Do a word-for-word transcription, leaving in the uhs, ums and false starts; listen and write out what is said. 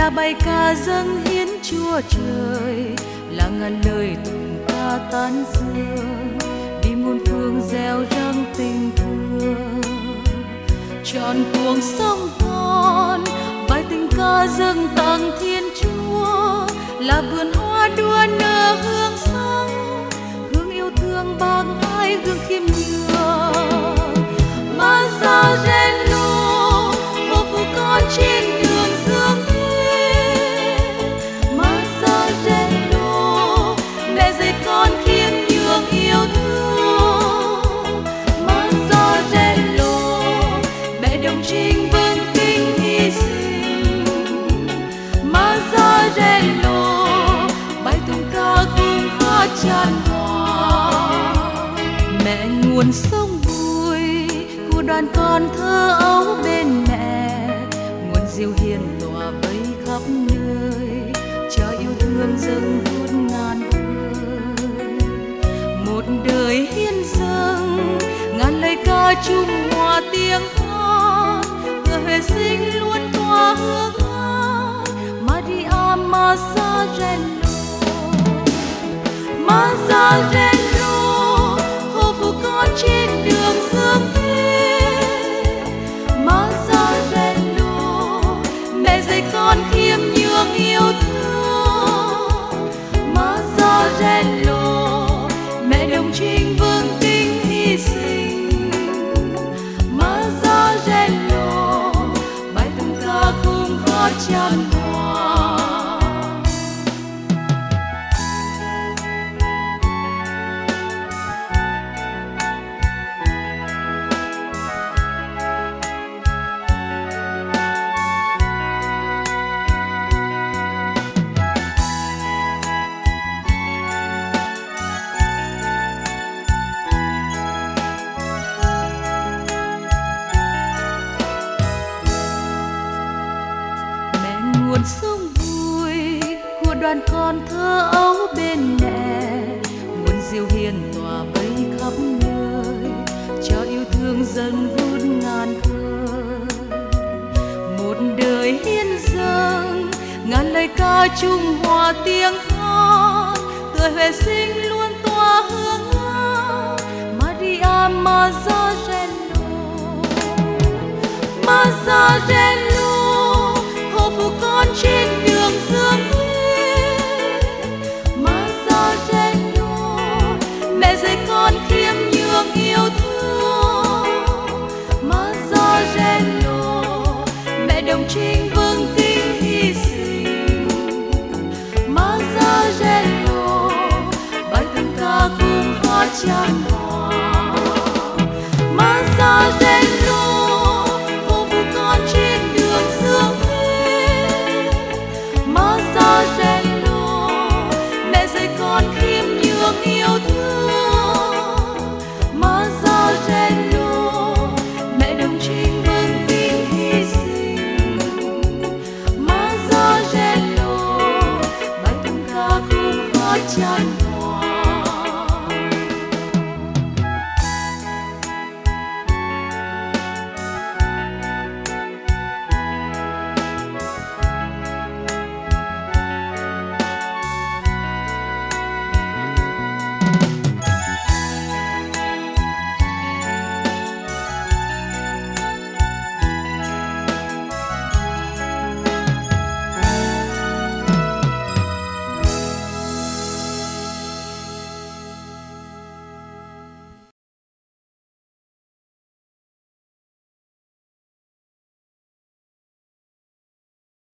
là bài ca dâng hiến Chúa Trời, là ngàn lời tụng ca tán dương, đi muôn phương gieo răng tình thương. Trọn cuộc sống con, bài tình ca dâng tặng Thiên Chúa, là vườn hoa đua nở hương xanh, hương yêu thương bác ái gương khiêm nhường. Mazzarello, cô phụ con trên đường dương thế. Mazzarello, mẹ dạy con khiêm nhường yêu thương. Mazzarello, mẹ đồng trinh vâng kính hy sinh. Mazzarello, bài tụng ca khung hát chan hòa. Mẹ nguồn sống của đoàn con thơ ấu bên mẹ, nguồn diệu hiền tỏa vây khắp nơi, cho yêu thương dâng vút ngàn đời. Một đời hiến dâng, ngàn lời ca chung hòa tiếng hát, tựa huệ sinh luôn tỏa hương hát. Maria Mazzarello, Mazzarello, hô phụ con trên đường dương thế. Mazzarello, mẹ dạy con khiêm nhường yêu thương. Mazzarello, mẹ đồng trinh vâng kính hy sinh. Mazzarello, bài tụng ca khung hát chan hòa. Nguồn sống vui của đoàn con thơ ấu bên mẹ, nguồn diệu hiền tỏa vây khắp nơi, cho yêu thương dâng vút ngàn thơ. Một đời hiến dâng, ngàn lời ca chung hòa tiếng hát, tựa huệ sinh luôn tỏa hương hát. Maria Mazzarello, Mazzarello, phụ con trên đường dương thế. Mazzarello, mẹ dạy con khiêm nhường yêu thương. Mazzarello, mẹ đồng trinh vâng kính hy sinh. Mazzarello, bài tụng ca khung hát chan